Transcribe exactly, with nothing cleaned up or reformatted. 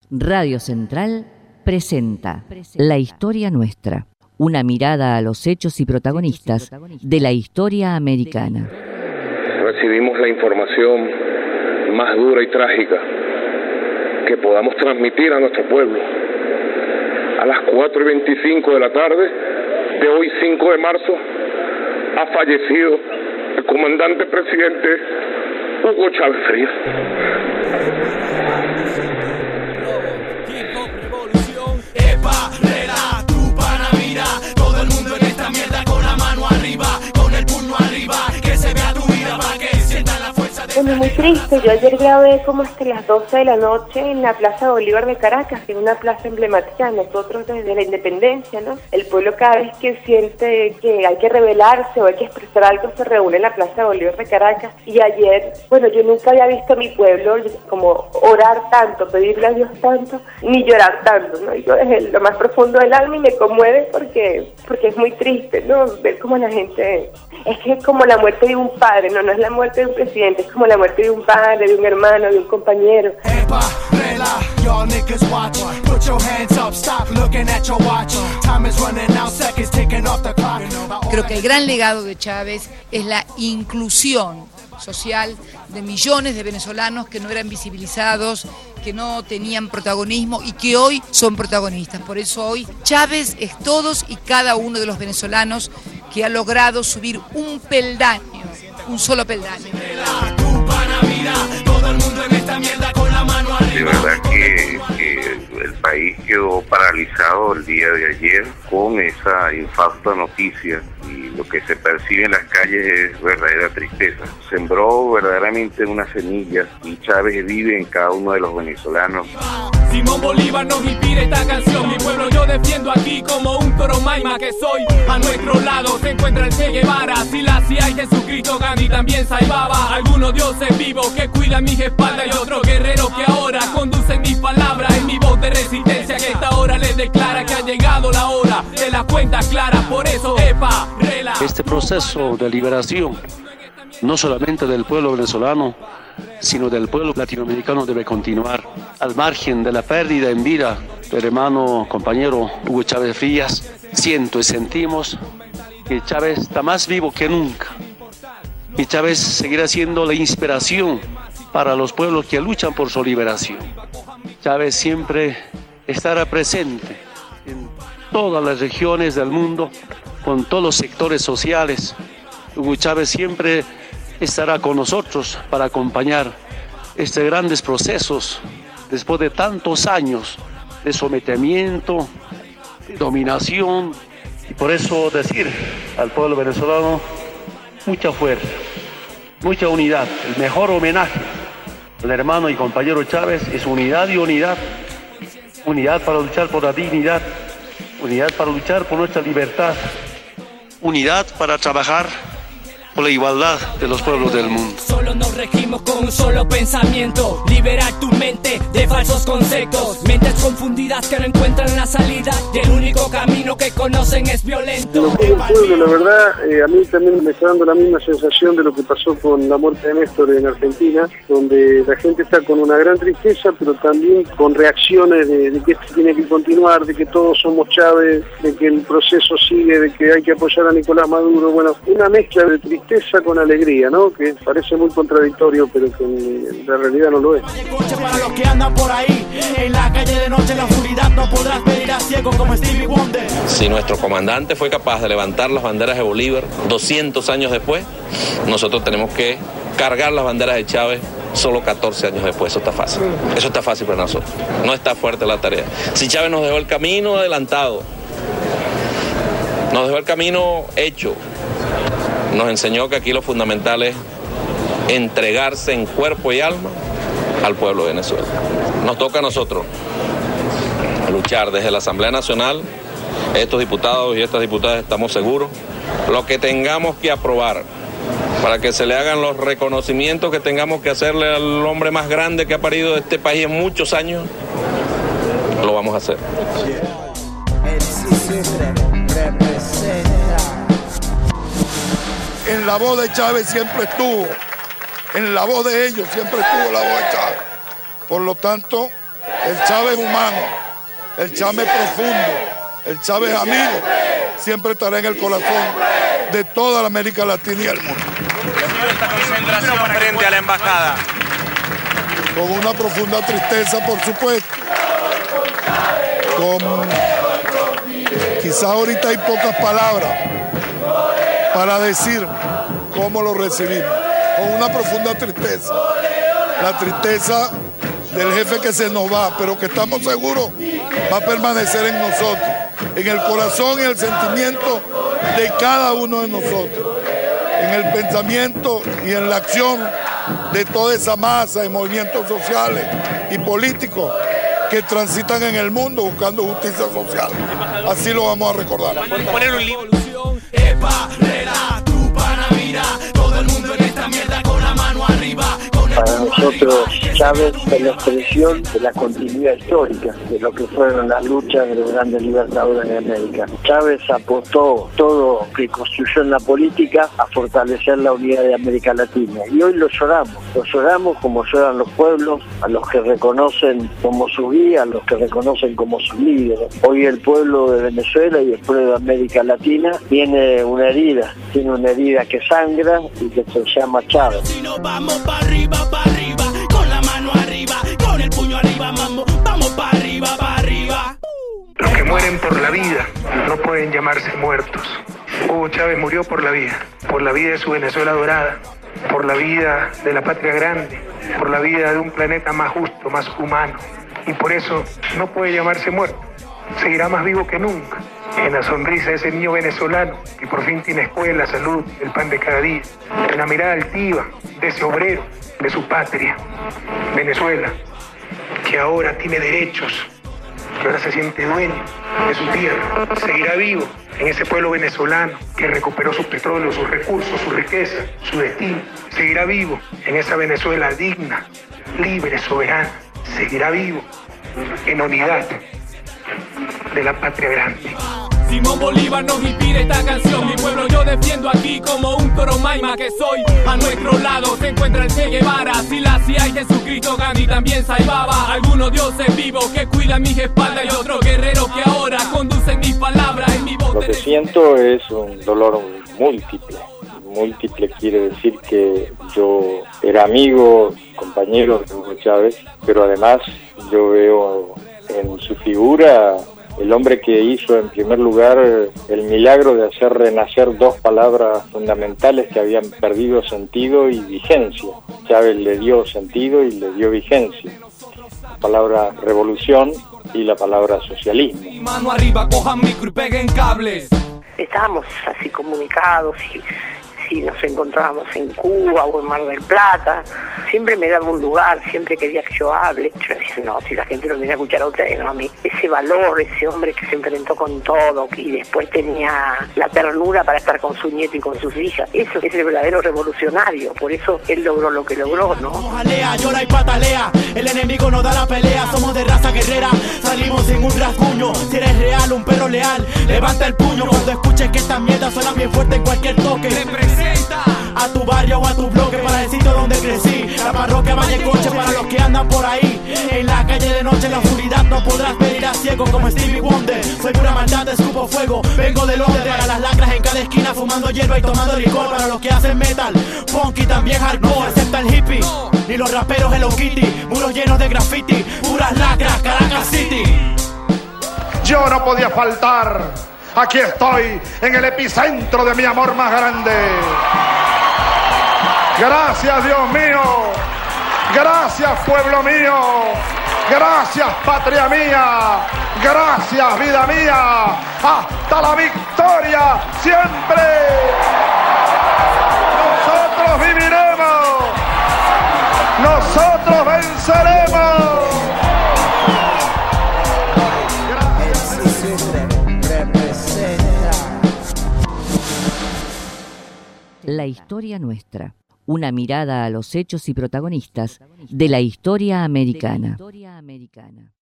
Radio Central presenta La Historia Nuestra, una mirada a los hechos y protagonistas de la historia americana. Recibimos la información más dura y trágica que podamos transmitir a nuestro pueblo. A las cuatro y veinticinco de la tarde de hoy, cinco de marzo, ha fallecido el comandante presidente Hugo Chávez Frías. Epa, rela, tu pana mira, todo el mundo en esta mierda con la mano arriba, con el puño arriba, que se vea tu vida para que sientan la fuerza de... Bueno, muy triste, yo ayer grabé como hasta las doce de la noche en la Plaza Bolívar de Caracas, que es una plaza emblemática de nosotros desde la independencia, ¿no? El pueblo cada vez que siente que hay que rebelarse o hay que expresar algo se reúne en la Plaza Bolívar de Caracas, y ayer, bueno, yo nunca había visto a mi pueblo como orar tanto, pedirle a Dios tanto, ni llorar tanto, ¿no? Yo desde lo más profundo del alma, y me conmueve porque, porque es muy triste, ¿no? Ver cómo la gente, es que es como la muerte de un padre, no, no es la muerte de un presidente, es como la muerte de un padre, de un hermano, de un compañero. Creo que el gran legado de Chávez es la inclusión social de millones de venezolanos que no eran visibilizados, que no tenían protagonismo y que hoy son protagonistas. Por eso hoy Chávez es todos y cada uno de los venezolanos que ha logrado subir un peldaño, un solo peldaño. De verdad que, que el país quedó paralizado el día de ayer con esa infausta noticia, y lo que se percibe en las calles es verdadera tristeza. Sembró verdaderamente una semilla y Chávez vive en cada uno de los venezolanos. Simón Bolívar nos inspira esta canción, mi pueblo yo defiendo aquí como un toro maima que soy. A nuestro lado se encuentra el Che Guevara, Silasia y Jesucristo, Gandhi también Saibaba. Algunos dioses vivos que cuidan mis espaldas y otros guerreros que ahora conducen mis palabras. En mi voz de resistencia que esta hora les declara que ha llegado la hora de las cuentas claras. Por eso, epa, rela. Este proceso de liberación, no solamente del pueblo venezolano, sino del pueblo latinoamericano, debe continuar. Al margen de la pérdida en vida del hermano compañero Hugo Chávez Frías, siento y sentimos que Chávez está más vivo que nunca. Y Chávez seguirá siendo la inspiración para los pueblos que luchan por su liberación. Chávez siempre estará presente en todas las regiones del mundo, con todos los sectores sociales. Hugo Chávez siempre estará con nosotros para acompañar estos grandes procesos después de tantos años de sometimiento, de dominación. Y por eso decir al pueblo venezolano, mucha fuerza, mucha unidad. El mejor homenaje al hermano y compañero Chávez es unidad y unidad. Unidad para luchar por la dignidad, unidad para luchar por nuestra libertad, unidad para trabajar por la igualdad de los pueblos del mundo. Solo nos regimos con un solo pensamiento: liberar tu mente de falsos conceptos, mentes confundidas que no encuentran la salida, y el único camino que conocen es violento. Lo que el pueblo, la verdad, eh, a mí también me está dando la misma sensación de lo que pasó con la muerte de Néstor en Argentina, donde la gente está con una gran tristeza, pero también con reacciones de, de que esto tiene que continuar, de que todos somos Chávez, de que el proceso sigue, de que hay que apoyar a Nicolás Maduro. Bueno, una mezcla de tristeza con alegría, ¿no? Que parece muy contradictorio, pero que en la realidad no lo es. Para los que andan por ahí, en la calle de noche, en la oscuridad, no podrás ver a ciego como Stevie Wonder. Si nuestro comandante fue capaz de levantar las banderas de Bolívar doscientos años después, nosotros tenemos que cargar las banderas de Chávez solo catorce años después. Eso está fácil. Eso está fácil para nosotros. No está fuerte la tarea. Si Chávez nos dejó el camino adelantado, nos dejó el camino hecho, nos enseñó que aquí lo fundamental es entregarse en cuerpo y alma al pueblo de Venezuela. Nos toca a nosotros luchar desde la Asamblea Nacional. Estos diputados y estas diputadas estamos seguros. Lo que tengamos que aprobar para que se le hagan los reconocimientos que tengamos que hacerle al hombre más grande que ha parido este país en muchos años, lo vamos a hacer. En la voz de Chávez siempre estuvo, en la voz de ellos siempre estuvo la voz de Chávez. Por lo tanto, El Chávez humano, el Chávez profundo, el Chávez amigo, siempre estará en el corazón de toda la América Latina y el mundo. Esta concentración frente a la embajada. Con una profunda tristeza, por supuesto. Con quizás ahorita hay pocas palabras para decir cómo lo recibimos. Con una profunda tristeza. La tristeza del jefe que se nos va, pero que estamos seguros va a permanecer en nosotros, en el corazón y el sentimiento de cada uno de nosotros, en el pensamiento y en la acción de toda esa masa de movimientos sociales y políticos que transitan en el mundo buscando justicia social. Así lo vamos a recordar. Poner un libro. Todo el mundo en esta mierda con la mano arriba. Para nosotros Chávez es la expresión de la continuidad histórica de lo que fueron las luchas de los grandes libertadores de América. Chávez apostó todo lo que construyó en la política a fortalecer la unidad de América Latina. Y hoy lo lloramos, lo lloramos como lloran los pueblos, a los que reconocen como su guía, a los que reconocen como sus líderes. Hoy el pueblo de Venezuela y el pueblo de América Latina tiene una herida, tiene una herida que sangra y que se llama Chávez. Si no vamos para arriba, para arriba, con la mano arriba, con el puño arriba, mambo, vamos para arriba, para arriba. Los que mueren por la vida no pueden llamarse muertos. Hugo Chávez murió por la vida, por la vida de su Venezuela dorada, por la vida de la patria grande, por la vida de un planeta más justo, más humano. Y por eso no puede llamarse muerto. Seguirá más vivo que nunca, en la sonrisa de ese niño venezolano que por fin tiene escuela, salud, el pan de cada día, en la mirada altiva de ese obrero de su patria, Venezuela, que ahora tiene derechos, que ahora se siente dueño de su tierra. Seguirá vivo en ese pueblo venezolano que recuperó su petróleo, sus recursos, su riqueza, su destino. Seguirá vivo en esa Venezuela digna, libre, soberana. Seguirá vivo en unidad de la patria grande. Simón Bolívar nos inspira esta canción. Mi pueblo yo defiendo aquí como un toro maima que soy. A nuestro lado se encuentra el Che Guevara, Silasia y Jesucristo, Gandhi también Saibaba. Algunos dioses vivos que cuidan mis espaldas y otros guerreros que ahora conducen mis palabras en mi voz. Lo que siento es un dolor múltiple. Múltiple quiere decir que yo era amigo, compañero de Hugo Chávez, pero además yo veo en su figura el hombre que hizo en primer lugar el milagro de hacer renacer dos palabras fundamentales que habían perdido sentido y vigencia. Chávez le dio sentido y le dio vigencia. La palabra revolución y la palabra socialismo. Mano arriba, cojan micro y peguen cables. Estábamos así comunicados y si nos encontrábamos en Cuba o en Mar del Plata, siempre me daba un lugar, siempre quería que yo hable. Yo decía, no, si la gente lo viene a escuchar a ustedes, no a mí. Ese valor, ese hombre que se enfrentó con todo y después tenía la ternura para estar con su nieto y con sus hijas, eso es el verdadero revolucionario, por eso él logró lo que logró, ¿no? Jalea, llora y patalea, el enemigo nos da la pelea, somos de raza guerrera, salimos sin un rasguño. Si eres real, un perro leal, levanta el puño cuando escuches que esta mierda suena bien fuerte en cualquier toque. A tu barrio o a tu bloque, para el sitio donde crecí. La parroquia Valle Coche para los que andan por ahí. En la calle de noche en la oscuridad no podrás pedir a ciego como Stevie Wonder. Soy pura maldad, escupo fuego, vengo del Londres. Para las lacras en cada esquina fumando hierba y tomando licor. Para los que hacen metal, punk y también hardcore. Excepto el hippie, ni los raperos Hello Kitty. Muros llenos de graffiti, puras lacras, Caracas City. Yo no podía faltar. Aquí estoy, en el epicentro de mi amor más grande. Gracias, Dios mío. Gracias, pueblo mío. Gracias, patria mía. Gracias, vida mía. Hasta la victoria siempre. Nosotros viviremos. Nosotros venceremos. La historia nuestra. Una mirada a los hechos y protagonistas de la historia americana.